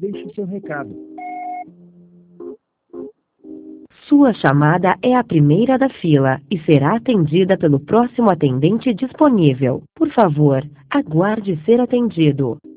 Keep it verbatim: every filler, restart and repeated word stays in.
Deixe seu recado. Sua chamada é a primeira da fila e será atendida pelo próximo atendente disponível. Por favor, aguarde ser atendido.